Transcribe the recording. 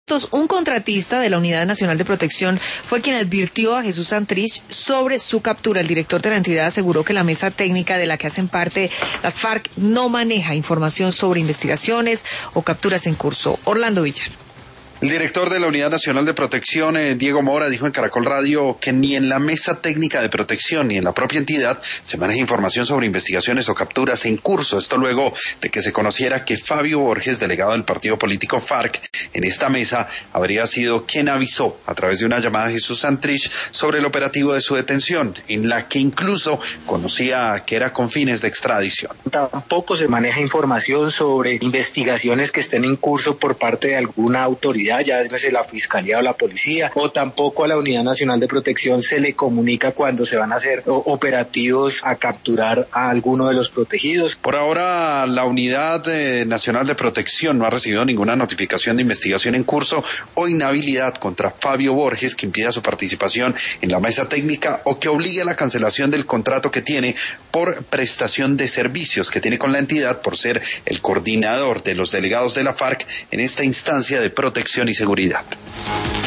efectos, un contratista de la Unidad Nacional de Protección fue quien advirtió a Jesús Santrich sobre su captura. El director de la entidad aseguró que la mesa técnica de la que hacen parte las FARC no maneja información sobre investigaciones o capturas en curso. Orlando Villar. El director de la Unidad Nacional de Protección, Diego Mora, dijo en Caracol Radio que ni en la Mesa Técnica de Protección ni en la propia entidad se maneja información sobre investigaciones o capturas en curso. Esto luego de que se conociera que Fabio Borges, delegado del partido político FARC, en esta mesa habría sido quien avisó a través de una llamada a Jesús Santrich sobre el operativo de su detención, en la que incluso conocía que era con fines de extradición. Tampoco se maneja información sobre investigaciones que estén en curso por parte de alguna autoridad, ya llámese la Fiscalía o la Policía, o tampoco a la Unidad Nacional de Protección se le comunica cuando se van a hacer operativos a capturar a alguno de los protegidos. Por ahora, la Unidad Nacional de Protección no ha recibido ninguna notificación de investigación en curso o inhabilidad contra Fabio Borges que impida su participación en la mesa técnica o que obligue a la cancelación del contrato que tiene por prestación de servicios que tiene con la entidad por ser el coordinador de los delegados de la FARC en esta instancia de protección y seguridad.